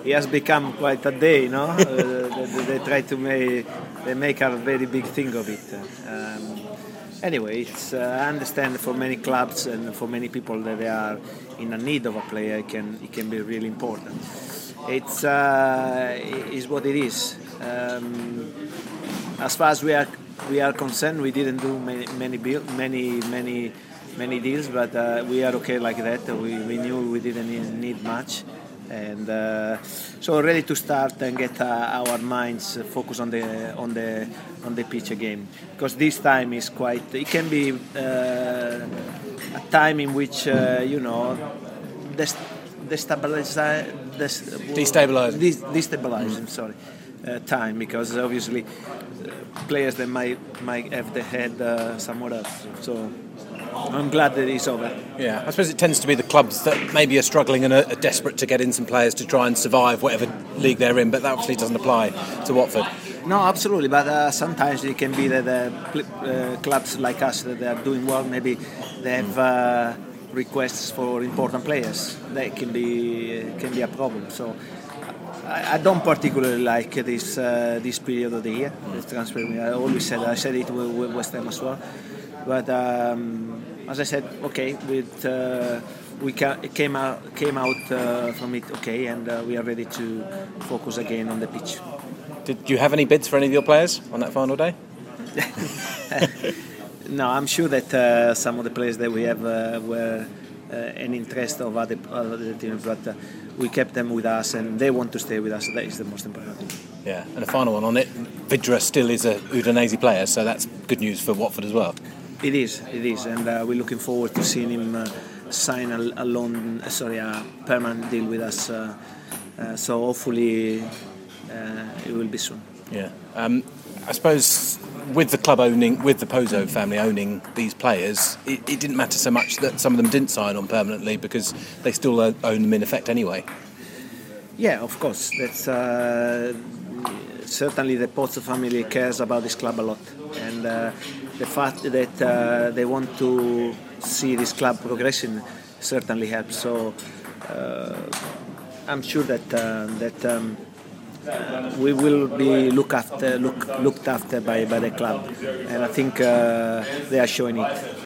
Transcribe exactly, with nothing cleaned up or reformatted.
it has become quite a day, no? uh, they, they try to make they make a very big thing of it. Um, anyway, it's, uh, I understand for many clubs and for many people that they are in a need of a player, it can it can be really important. It's uh, it is what it is. Um, as far as we are we are concerned, we didn't do many many many many many deals, but uh, we are okay like that. We, we knew we didn't need, need much, and uh, so ready to start and get uh, our minds focused on the on the on the pitch again, because this time is quite. It can be uh, a time in which uh, you know dest- destabilize, dest- destabilizing, destabilizing. Mm. Sorry, uh, time, because obviously uh, players that might might have their head uh, somewhere else. So. I'm glad that it's over. Yeah, I suppose it tends to be the clubs that maybe are struggling and are, are desperate to get in some players to try and survive whatever league they're in, but that obviously doesn't apply to Watford. No, absolutely, but uh, sometimes it can be that uh, uh, clubs like us that they are doing well, maybe they have uh, requests for important players. That can be uh, can be a problem. So I, I don't particularly like this uh, this period of the year, this transfer. I always said I said it with West Ham as well. But um, as I said, okay, with uh, we ca- came out came out uh, from it okay, and uh, we are ready to focus again on the pitch. Did you have any bids for any of your players on that final day? No, I'm sure that uh, some of the players that we have uh, were uh, an interest of other, other teams, but uh, we kept them with us, and they want to stay with us. That is the most important thing. Yeah, and a final one on it. Vidra still is a Udinese player, so that's good news for Watford as well. It is, it is, and uh, we're looking forward to seeing him uh, sign a, a loan, sorry, a permanent deal with us. Uh, uh, so hopefully uh, it will be soon. Yeah, um, I suppose with the club owning, with the Pozzo family owning these players, it, it didn't matter so much that some of them didn't sign on permanently because they still own them in effect anyway. Yeah, of course. That's uh, certainly the Pozzo family cares about this club a lot, and. Uh, The fact that uh, they want to see this club progressing certainly helps. So uh, I'm sure that uh, that um, uh, we will be looked after, look, looked after by, by the club, and I think uh, they are showing it.